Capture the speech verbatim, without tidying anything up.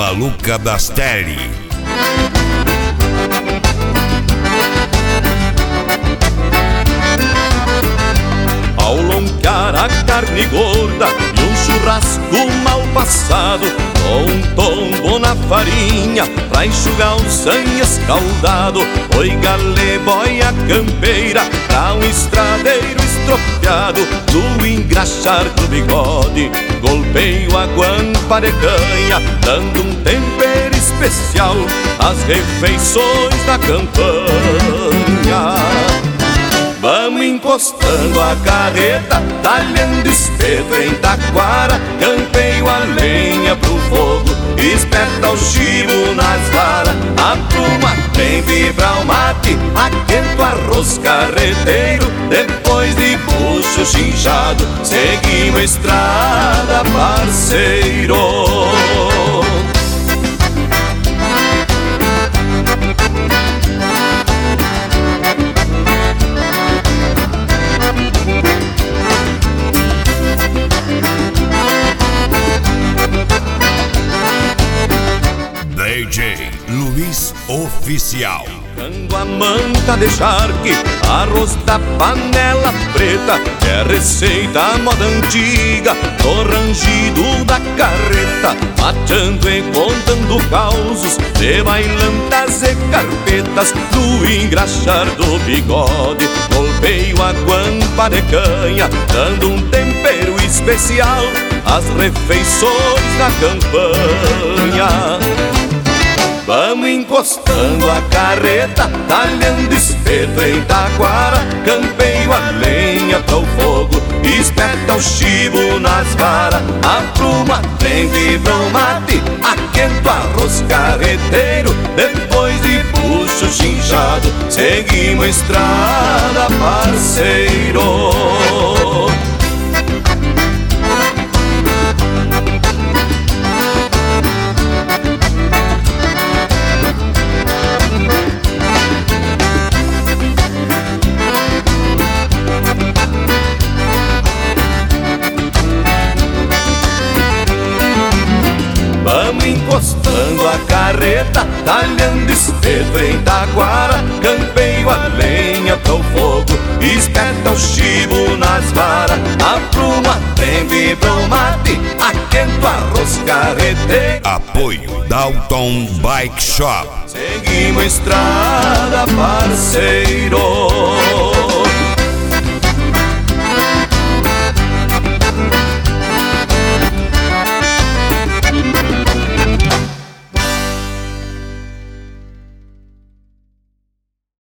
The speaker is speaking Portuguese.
Maluca das Tele. Ao longar a carne gorda e um churrasco mal passado, com um tombo na farinha pra enxugar o sangue escaldado. Oi galé, boia campeira pra um estradeiro estropiado. No engraxar do bigode golpeio a guampa de canha, dando um tempero especial às refeições da campanha. Vamos encostando a carreta, talhando espeto em taquara, campeio a lenha pro fogo, espeta o chibo nas varas. A pluma vem vibrar o mate, aquento arroz carreteiro, depois de bucho chinchado, seguimos a estrada, parceiro. D J Luiz Oficial. Cando a manta de charque, arroz da panela preta, é receita moda antiga, no rangido da carreta, matando e contando causos de bailantas e carpetas. No engraxar do bigode golpeio a guampa de canha, dando um tempero especial às refeições da campanha. Vamos encostando a carreta, talhando espeto em taquara, campeio a lenha para o fogo, espeta o chibo nas varas. A pluma vem vibra o mate, aquento arroz carreteiro, depois de bucho chinchado, seguimos a estrada, parceiro. Vamos encostando a carreta, talhando espeto em taquara, campeio a lenha para o fogo, espeta o chibo nas varas. A pluma vem vibra o mate, aquento arroz carreteiro. Apoio Dalton Bike Shop. Seguimos a estrada, parceiro.